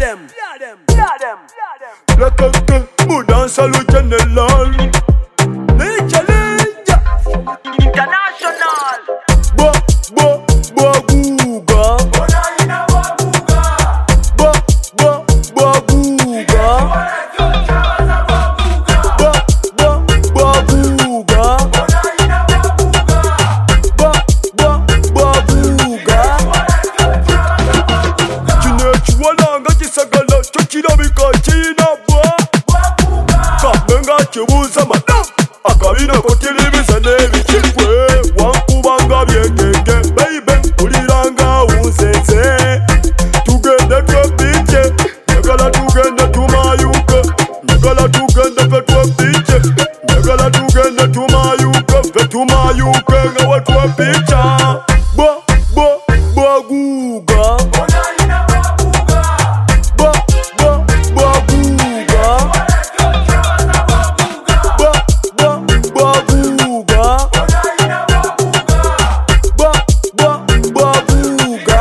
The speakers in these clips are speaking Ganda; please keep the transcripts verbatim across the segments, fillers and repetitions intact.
them, yeah them, yeah them, yeah them. La coque, mudanza lo general. Ninja, ninja, international. Bo, bo, bo, guga. Bo, bo, bo, guga. Bo, bo, bo, guga. Bo, bo, bo, guga. Chinechiwalanga chisagala chokirabika china bwa. Kamenga chibuza madam. Akabina kotiribiza nebichikwe. Wankubanga byengenge baby uliranga unzenze. Tugende twepiche Nyagala tugende tumayuke. Nyagala tugende fe twepiche. Nyagala tugende tumayuke. Fe tumayuke nga we twepicha. Bo, bo, bo guga. Bo, bo, bo guga. Bo, bo, bo guga. Bo, bo, bo guga.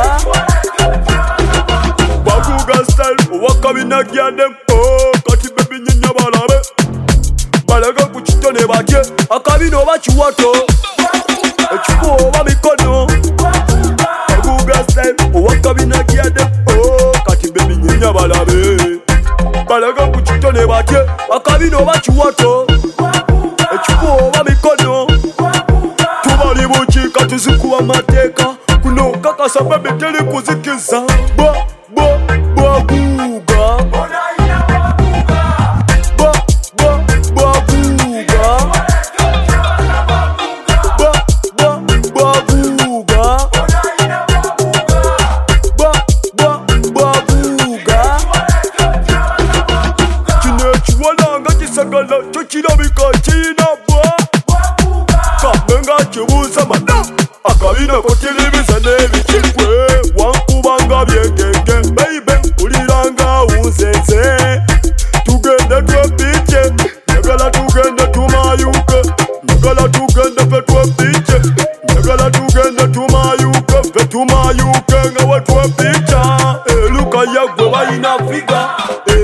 Baguga style wakabina gyadem. Oh, kati baby nyinya balabe. Balaga kuchitone bakye. Akabino bachiwato. Echuku oba mikono. Baguga style wakabina gyadem. Oh, kati baby nyinya balabe. Balaga kuchitone bakye. Akabino bachiwato. Echuku oba mikono. Tubali buchika tuzikuwa mateka. Kuno kakasa baby teli kuzikiza. Bo, bo, bo guga. Bo, bo, bo guga. Bo, bo, bo guga. Bo, bo, bo guga. Chinechiwalanga chisagala chokirabika china bwa. Kamenga chibuza madam. Akabina kotiribiza nebichikwe. Wankubanga byengenge baby uliranga unzenze. Tugende twepiche Nyagala tugende tumayuke. Nyagala tugende fe twepiche. Nyagala tugende tumayuke. Fe tumayuke nga we twepicha. Eluka yagwe bayina figa.